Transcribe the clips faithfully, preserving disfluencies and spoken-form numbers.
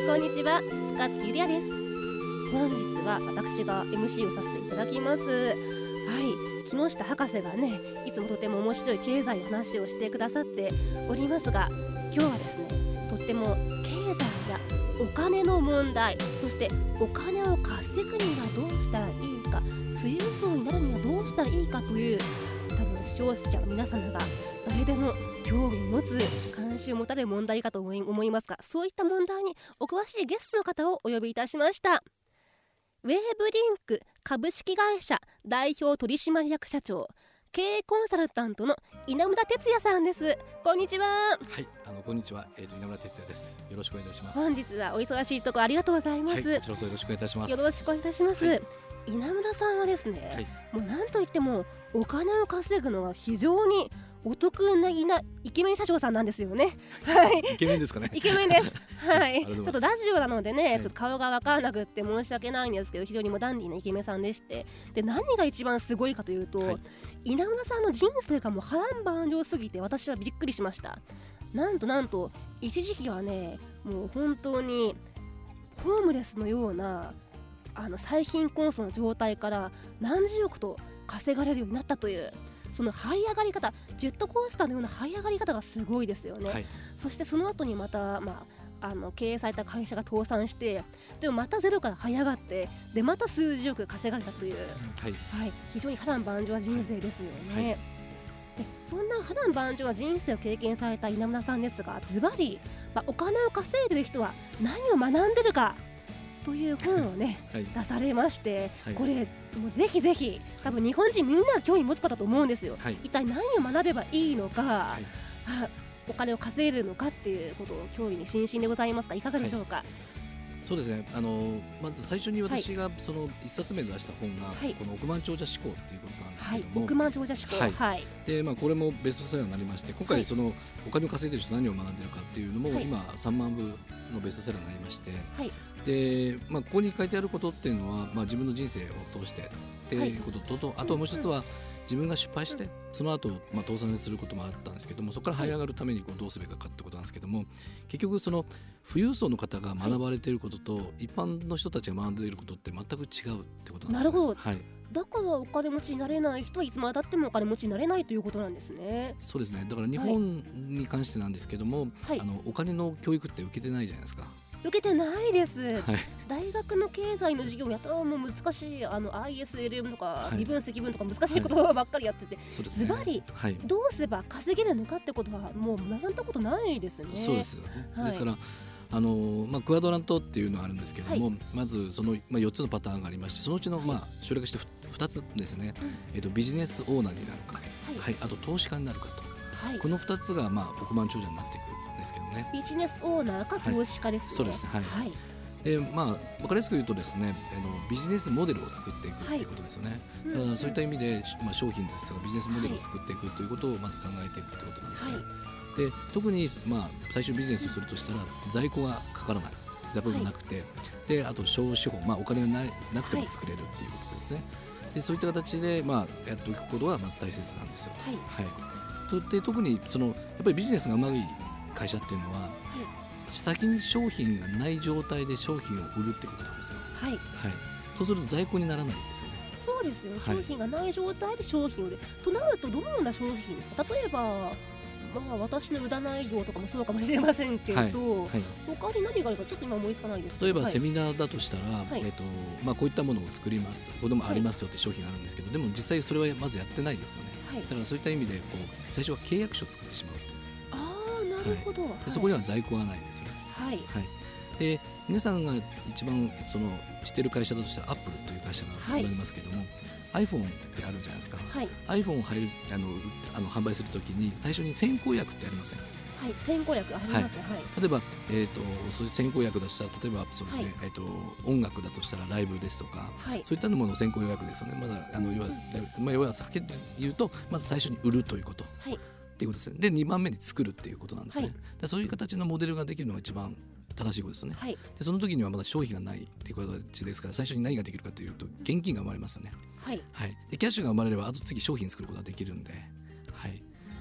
こんにちは、深津ゆりやです。本日は私が エムシー をさせていただきます。はい、木下博士がね、いつもとても面白い経済の話をしてくださっておりますが、今日はですね、とっても経済やお金の問題、そしてお金を稼ぐにはどうしたらいいか、富裕層になるにはどうしたらいいかという、多分視聴者の皆様が誰でも興味を持つ、関心を持たれる問題かと思い、思いますが、そういった問題にお詳しいゲストの方をお呼びいたしました。ウェーブリンク株式会社代表取締役社長、経営コンサルタントの稲村哲也さんです。こんにちは。 はい、あのこんにちは、えーと、稲村哲也です。よろしくお願いいたします。 本日はお忙しいところありがとうございます。 はい、こちらこそよろしくお願いいたします。 よろしくお願いいたします。はい、稲村さんはですね、はい、もう何といってもお金を稼ぐのが非常にお得なイケメン社長さんなんですよね。はい、 イケメンですかね。 イケメンです。はい、ちょっとラジオなのでね、 はい、 ちょっと顔が分からなくって申し訳ないんですけど、非常にもダンディーなイケメンさんでして、で何が一番すごいかというと、はい、稲村さんの人生がもう波乱万丈すぎて私はびっくりしました。なんとなんと一時期はね、もう本当にホームレスのようなあの最貧困層の状態から何十億と稼がれるようになったという、その這い上がり方、ジェットコースターのような這い上がり方がすごいですよね。はい、そしてその後にまた、まあ、あの経営された会社が倒産して、でもまたゼロから這い上がって、でまた数十億稼がれたという、はいはい、非常に波乱万丈な人生ですよね。はいはい、でそんな波乱万丈な人生を経験された稲村さんですが、ズバリ、まあ、お金を稼いでる人は何を学んでるかという本をね、はい、出されまして、はい、これもうぜひぜひ多分日本人みんなが興味持つことだと思うんですよ。はい、一体何を学べばいいのか、はい、お金を稼げるのかっていうことを興味に津々でございますが、いかがでしょうか。はい、 そうですね、あのまず最初に私がそのいっさつめで出した本が、はい、この億万長者思考っていうことなんですけども、 はい、億万長者思考、はいはい、 でまあ、これもベストセラーになりまして、今回そのお金を稼いでる人何を学んでるかっていうのも、はい、今さんまんぶのベストセラーになりまして、はい、でまあ、ここに書いてあることっていうのは、まあ、自分の人生を通してっていうことと、はい、あともう一つは自分が失敗して、うん、その後、まあ倒産することもあったんですけども、そこから這い上がるためにこうどうすべきかってことなんですけども、結局その富裕層の方が学ばれていることと、はい、一般の人たちが学んでいることって全く違うってことなんですね。 なるほど、 はい、 だからお金持ちになれない人はいつまでたってもお金持ちになれないということなんですね。 そうですね、だから日本に関してなんですけども、はい、あのお金の教育って受けてないじゃないですか。 受けてないです。はい、大学の経済の授業やったらもう難しい、あの アイエスエルエム とか微分積分とか難しいことばっかりやってて、ズバリどうすれば稼げるのかってことはもう学んだことないですね。 そうですよね。はい、ですからあのまあ、クアドラントっていうのがあるんですけども、はい、まずその、まあ、よっつのパターンがありまして、そのうちの、まあ、省略してふたつですね、うん、えーと、ビジネスオーナーになるか、はいはい、あと投資家になるかと、はい、このふたつが、まあ、億万長者になっていくんですけどね。 ビジネスオーナーか投資家ですね。はい、 そうですね、はいはい、でまあ、分かりやすく言うとですね、あのビジネスモデルを作っていくということですよね。はい、だからそういった意味で、まあ、商品ですがビジネスモデルを作っていくということをまず考えていくということなんですね。はい、で特に、まあ、最初ビジネスをするとしたら在庫がかからない、在庫がなくて、はい、であと小資本、まあ、お金が な, なくても作れるっていうことですね。でそういった形で、まあ、やっておくことがまず大切なんですよ。はいはい、で特にそのやっぱりビジネスがうまい会社っていうのは、はい、先に商品がない状態で商品を売るってことなんですよ。はいはい、そうすると在庫にならないんですよね。 そうですよ、はい、商品がない状態で商品を売るとなると、どのような商品ですか。例えばまあ、私の占い業とかもそうかもしれませんけど、はいはい、他に何があるかちょっと今思いつかないですけど、 例えばセミナーだとしたら、はい、えーとまあ、こういったものを作ります、こういうのもありますよって商品があるんですけど、はい、でも実際それはまずやってないですよね。はい、だからそういった意味でこう最初は契約書を作ってしまうという。 あー、なるほど。はい、 でそこには在庫がないですよね。はいはい、で皆さんが一番その知っている会社だとしたらアップルという会社がございますけども、はい、iPhone ってあるじゃないですか。はい、iPhone を入るあのあの販売するときに最初に先行薬ってありません？はい、 先行薬ありますね。はい、 例えば、えーと、そういう先行薬だとしたら、例えばそうですね、はい、えーと、音楽だとしたらライブですとか、はい、そういったものの先行薬ですよね。まだあの要は、まあ、要は先に言うとまず最初に売るということ、はい、っていうことですね。でにばんめに作るっていうことなんですね。はい、だそういう形のモデルができるのが一番正しいことですよね。はい、でその時にはまだ商品がないっていう形ですから、最初に何ができるかというと現金が生まれますよね。はいはい、でキャッシュが生まれればあと次商品作ることができるんで、はい、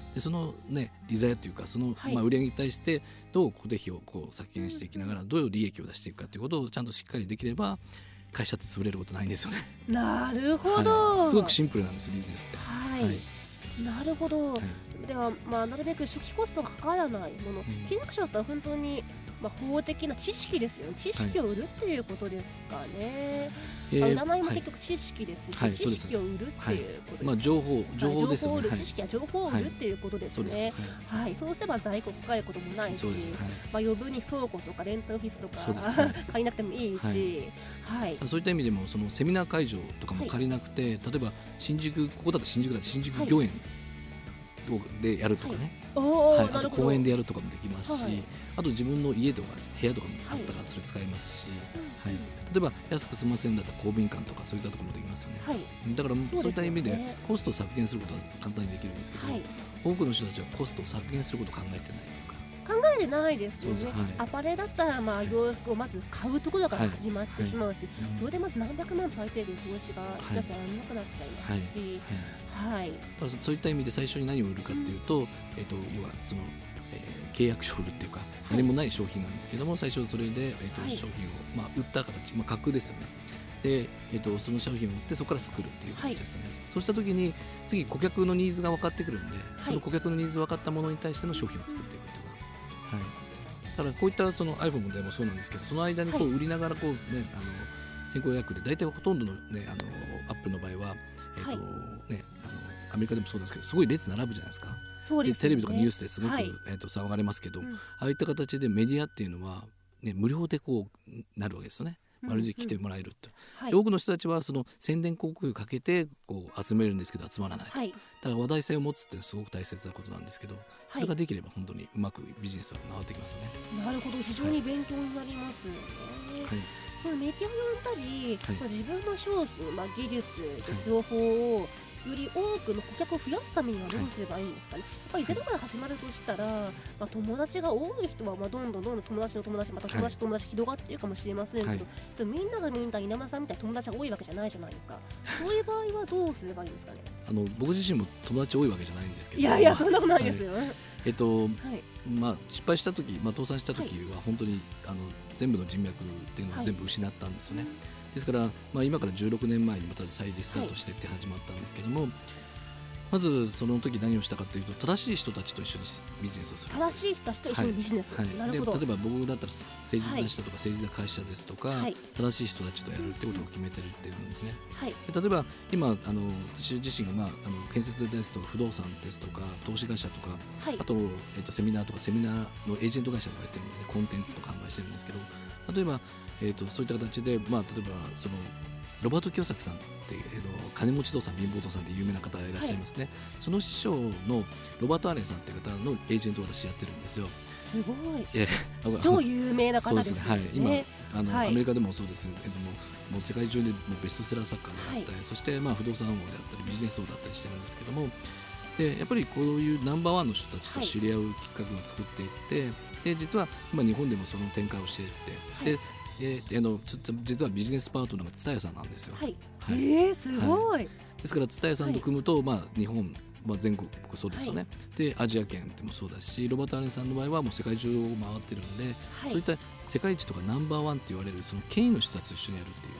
でその、ね、利ざやというかその、 はいまあ、売上に対してどう固定費をこう削減していきながらどういう利益を出していくかということをちゃんとしっかりできれば会社って潰れることないんですよね。 なるほど、 はい、すごくシンプルなんですよビジネスって。 はい、 はいなるほど、 はいでは、まあ、なるべく初期コストがかからないもの、 うん契約者だったら本当に、まあ、法的な知識ですよね。知識を売るっていうことですかね、 えーまあ、占いも結局知識ですし、 はい知識を売るっていうことです、 まあ、情報情報ですよね。 情報を売る、 はい知識や情報を売るっていうことですそうです、 ね。 はいはい、そうすれば在庫抱えることもないし、 そうです、はいまあ、余分に倉庫とかレンタルオフィスとか、 そうですはい借りなくてもいいし、はいそういった意味でもそのセミナー会場とかも借りなくて、例えば新宿ここだと新宿だと新宿御苑でやるとかね、 おー、 はい、あとなるほど。 公園でやるとかもできますし、 はいあと自分の家とか部屋とかもあったらそれ使えますし、はい例えば安く済ませるんだったら公民館とかそういったところもできますよね。 はい、 だからそういった意味でそうですよねコストを削減することは簡単にできるんですけど、 はい、 多くの人たちはコストを削減することを考えてないというか、 考えてないですよね。 そうですはいアパレルだったらまあ洋服をまず買うところから始まってしまうし、 うんそれでまず何百万最低限投資がしなきゃならなくなっちゃいますし、はい、 はいだからそういった意味で最初に何を売るかっていうと、えっと要はその、えー契約書を売るっていうか、何もない商品なんですけども、最初それで、えっとはい商品を、まあ、売った形、まあ、架空ですよね。で、えっとその商品を売ってそこから作るっていう形ですね。そうした時に次顧客のニーズが分かってくるんで、その顧客のニーズが分かったものに対しての商品を作っていくっていうか、はい、だからこういったその iPhone でもそうなんですけど、その間にこうはい売りながらこう、ね、あの先行予約で大体ほとんどの、ね、あのアップルの場合は、えっとはいね、あのアメリカでもそうなんですけどすごい列並ぶじゃないですか。 そうですよね。 でテレビとかニュースですごく、 はいえー、と騒がれますけど、 うんああいった形でメディアっていうのは、ね、無料でこうなるわけですよね。まるで来てもらえると、 はいで多くの人たちはその宣伝広告をかけてこう集めるんですけど集まらない、 はい、 だから話題性を持つってすごく大切なことなんですけど、それができれば本当にうまくビジネスは回ってきますよね。 なるほど、非常に勉強になりますよね。 はいそのメディアを読んだり、 はいその自分の商品、まあ、技術、情報をより多くの顧客を増やすためにはどうすればいいんですかね。やっぱりゼロから始まるとしたら、まあ、友達が多い人はまあどんどんどんどん友達の友達また友達の友達広がっているかもしれませんけど、 はいでもみんながみんな稲村さんみたいに友達が多いわけじゃないじゃないですか。そういう場合はどうすればいいんですかね。 あの僕自身も友達多いわけじゃないんですけど、 いやいや、そんなことないですよ。はい、 えっとまあ、失敗した時、まあ、倒産した時は本当に、あの全部の人脈っていうのを全部失ったんですよね。ですから、まあ、今からじゅうろくねんまえにまた再リスタートしてって始まったんですけども、まずその時何をしたかというと正しい人たちと一緒にビジネスをする。 正しい人たちと一緒にビジネスをする、 はい、 なるほど。 で例えば僕だったら誠実な人とか誠実な会社ですとか、 はい、 正しい人たちとやるってことを決めてるっていうんですね。 はい、 で例えば今あの私自身が、まあ、あの建設ですとか不動産ですとか投資会社とか、 はい、 あと、えっと、セミナーとかセミナーのエージェント会社とかやってるんですね。コンテンツとか販売してるんですけど、例えば、えっと、そういった形で、まあ、例えばそのロバート清崎さんって、えっと、金持ち父さん貧乏父さんで有名な方がいらっしゃいますね。はい、その師匠のロバート・アレンさんっていう方のエージェントを私やってるんですよ。 すごい。 え超有名な方ですね。 そうですね。はい、今あの、 はい、 アメリカでもそうですけども、もう世界中でもベストセラー作家であったり、はい、そしてまあ不動産王であったりビジネス王だったりしてるんですけども、でやっぱりこういうナンバーワンの人たちと知り合うきっかけを作っていって、はい、で実は今日本でもその展開をしていって、はい、でえー、あのちょっと実はビジネスパートナーが蔦屋さんなんですよ。 はいはい、えー、すごい、はい、 ですから蔦屋さんと組むと、はい、まあ、日本、まあ、全国そうですよね、はい、でアジア圏でもそうだしロバート・アレンさんの場合はもう世界中を回ってるんで、はい、そういった世界一とかナンバーワンって言われるその権威の人たちと一緒にやるっていう。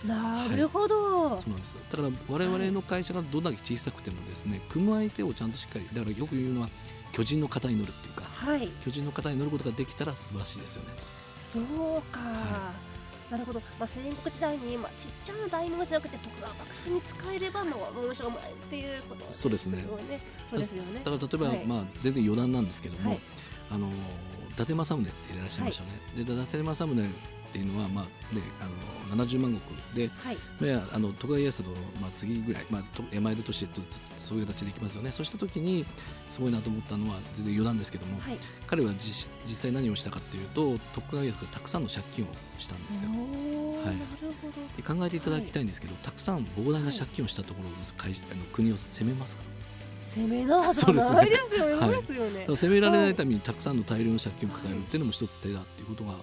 なるほど、 はい、そうなんですよ。だから我々の会社がどんだけ小さくてもですね、組む相手をちゃんとしっかり、だからよく言うのは巨人の肩に乗るっていうか、 はい、 巨人の肩に乗ることができたら素晴らしいですよね。 そうか、はいなるほど、まあ、戦国時代に、まあ、ちっちゃな大名じゃなくて徳川幕府に使えればもう申し訳ないっていうことですよね。 そうですね。 そうですよね。 だから例えば、はい、まあ、全然余談なんですけども、 はい、 あの伊達政宗っていらっしゃいましたね。はい、で伊達政宗っていうのは、まあね、あのななじゅうまん石で、はい、あの徳川家康の、まあ、次ぐらい、まあ、山出としてとそういう形でいきますよね。そうした時にすごいなと思ったのは全然余談ですけども、はい、彼は 実, 実際何をしたかというと徳川家康がたくさんの借金をしたんですよ。はい、なるほど。で考えていただきたいんですけど、はい、たくさん膨大な借金をしたところを、はい、あの国を攻めますか。 攻めなはずないですよね。 はい、攻められないためにたくさんの大量の借金を抱えるっていうのも一つ手だっていうことが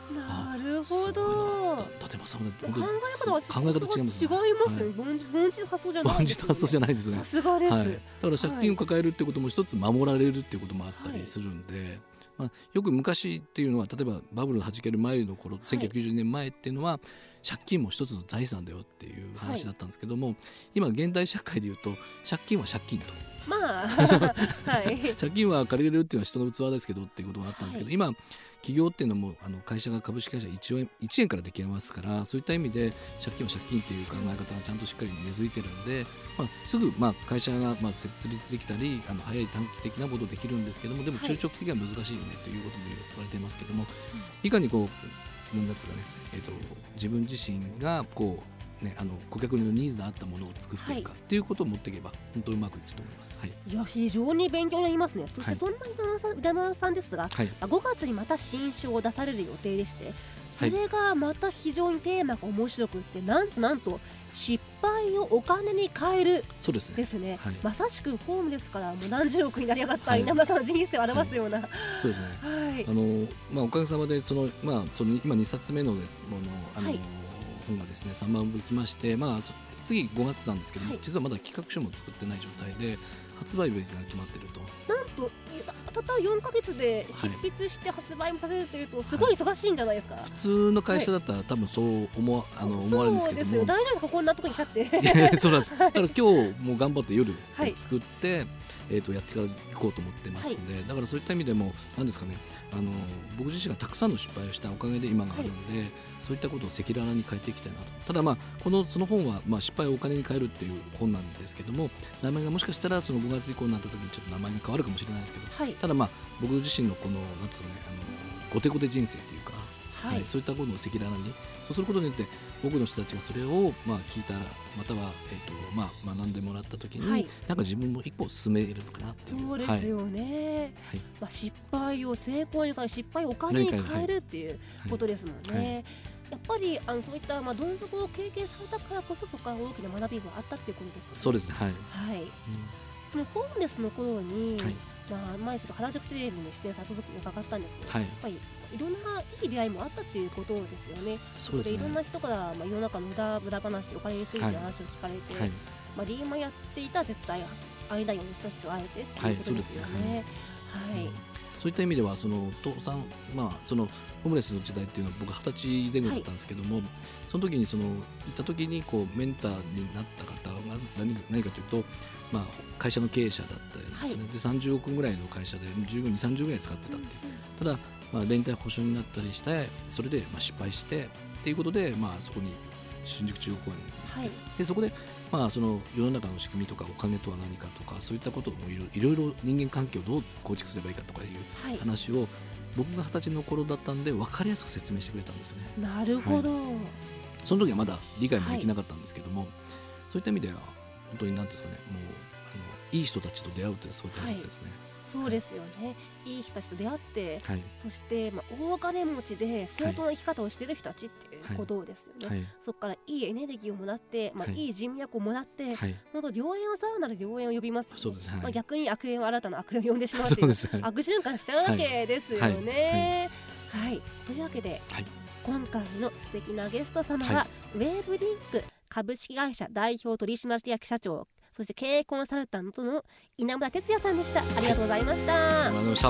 なるほど。 伊達政宗考え方は考え方違いますね。 違いますよね。凡人の発想じゃない凡ですよね。 人の発想じゃないですよね。 さすがです、 はい、だから借金を抱えるってことも一つ守られるっていうこともあったりするんで、はいまあ、よく昔っていうのは例えばバブルがはじける前の頃、はい、せんきゅうひゃくきゅうじゅうねんまえっていうのは借金も一つの財産だよっていう話だったんですけども、はい、今現代社会でいうと借金は借金とまあはい、 借金は借りれるっていうのは人の器ですけどっていうことがあったんですけど、はい、今企業っていうのもあの会社が株式会社いちえん、いちえんからできますから、そういった意味で借金は借金っていう考え方がちゃんとしっかり根付いてるんで、まあ、すぐまあ会社がまあ設立できたりあの早い短期的なことできるんですけども、でも中長期的には難しいよねということも言われていますけども、はい、いかにこうなんですかね、えーと、自分自身がこうね、あの顧客のニーズに合ったものを作っていくか、はい、っていうことを持っていけば本当にうまくいくと思います、はい、 いや非常に勉強になりますね。そしてそんな稲村さんですが、はい、ごがつにまた新書を出される予定でして、それがまた非常にテーマが面白くって、なんとなんと失敗をお金に変えるそうですね、 ですね、 はい、 まさしくホームレスからもう何十億になり上がった稲村さんの人生を表すような、はい、 そうですね、はいあのまあ、おかげさまでその、まあ、その今にさつめのものあの、はい本がですねさんまんぶいきまして、まあ、次ごがつなんですけども、はい、実はまだ企画書も作ってない状態で発売日が決まっていると。 なんとたったよんかげつで執筆して発売もさせるというとすごい忙しいんじゃないですか、はい、 普通の会社だったら多分そう思わ、はい、あの思われるんですけども、そうですよ、 大丈夫ですかこんなとこに来ちゃってそうなんですだから今日もう頑張って夜作って、はいえー、とやってから行こうと思ってますので、はい、だからそういった意味でも何ですかね、あの僕自身がたくさんの失敗をしたおかげで今があるので、はい、そういったことを赤裸々に変えていきたいなと。ただまあこのその本はまあ失敗をお金に変えるっていう本なんですけども、名前がもしかしたらそのごがつ以降になった時にちょっと名前が変わるかもしれないですけど、はい、ただまあ僕自身のこのなんつうのね、あのゴテゴテ人生っていうか、はいはい、そういったことを赤裸々にそうすることによって多くの人たちがそれをまあ聞いたらまたは、えーとまあ、学んでもらった時に、はい、なんか自分も一歩進めるかなっていう。 そうですよね、はいまあ、失敗を成功に変え失敗をお金に変えるっていうことですもんね、はいはいはい、やっぱりあのそういったまあどん底を経験されたからこそそこから大きな学びがあったっていうことですよね。 そうですね、はい、 はいうん、そのホームレスの頃に、はいまあ、前ちょっと原宿テレビに指定された時に伺ったんですけど、はい、やっぱりいろんないい出会いもあったっていうことですよね。 そうですね。 でいろんな人から、まあ、世の中の無駄、無駄話お金について話を聞かれて、はいまあ、リーマンやっていた絶対間より人たちと会えてっていうことですよね。はい、はい、 そういった意味ではその倒産、まあ、そのホームレスの時代っていうのは僕はたち前後だったんですけども、はい、その時にその行った時にこうメンターになった方が 何, 何かというと、まあ、会社の経営者だったりですね、はい、でさんじゅうおくぐらいの会社で従業員にさんじゅうぐらい使ってたっていう、うん、ただまあ、連帯保証になったりしてそれでまあ失敗してっていうことで、まあ、そこに新宿中央公園に行って、はい、でそこでまあその世の中の仕組みとかお金とは何かとかそういったことをいろいろ人間関係をどう構築すればいいかとかいう話を、はい、僕が二十歳の頃だったんで分かりやすく説明してくれたんですよね。 なるほど、はい、 その時はまだ理解もできなかったんですけども、はい、そういった意味では本当に何ですかね、もうあのいい人たちと出会うというのはすごい大切ですね。はいそうですよね、いい人たちと出会って、はい、そして、まあ、大金持ちで正当な生き方をしている人たちっていうことですよね、はいはい、そこからいいエネルギーをもらって、まあ、いい人脈をもらって、はい、本当良縁はさらなる良縁を呼びます、ねそうです、はいまあ、逆に悪縁は新たな悪縁を呼んでしまうという、悪循環しちゃうわけですよね、はいはいというわけで、はい、今回の素敵なゲスト様は、はい、ウェーブリンク株式会社代表取締役社長そして経営コンサルタントの稲村哲也さんでした。ありがとうございました。 ありがとうございました。 はい、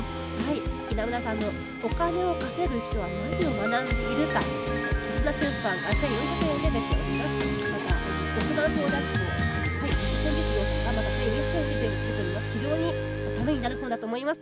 稲村さんのお金を稼ぐ人は何を学んでいるか、絆出版がせんよんひゃくえんで出ております。また億万長者志向、はい、実践実業がまたせんにひゃくえんで出ております。非常にためになる本だと思います。